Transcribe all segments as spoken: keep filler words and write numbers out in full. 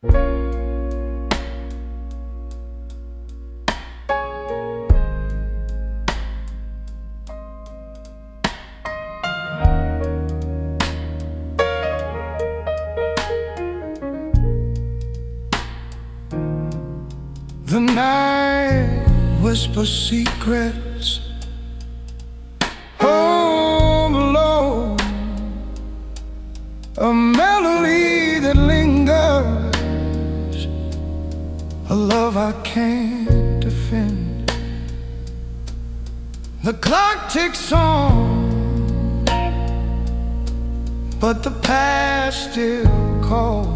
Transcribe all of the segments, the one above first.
The night whispers secrets home alone, a melody that lingers, a love I can't defend. The clock ticks on, but the past still calls,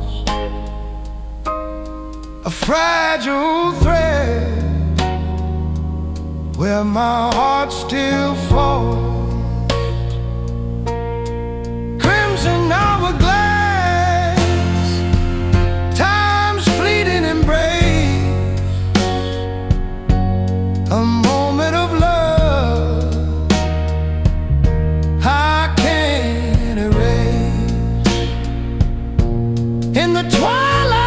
a fragile thread where my heart still falls. Crimson hourglass, time's fleeting embrace, a moment of love I can't erase. In the twilight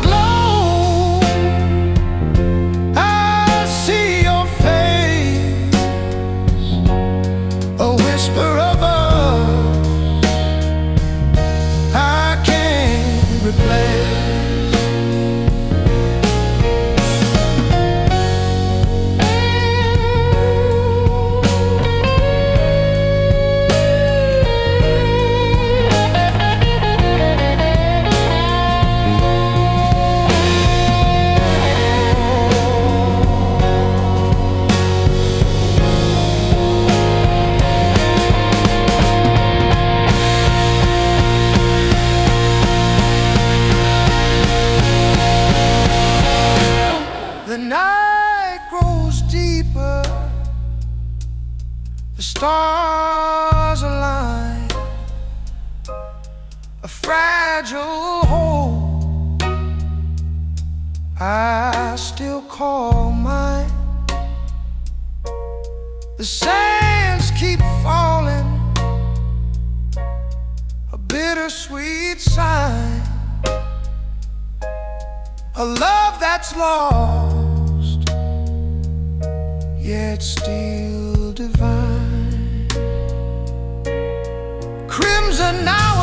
the night grows deeper, the stars align, a fragile hope I still call mine. The sands keep falling, a bittersweet sign, a love that's lost, yet still divine. Crimson now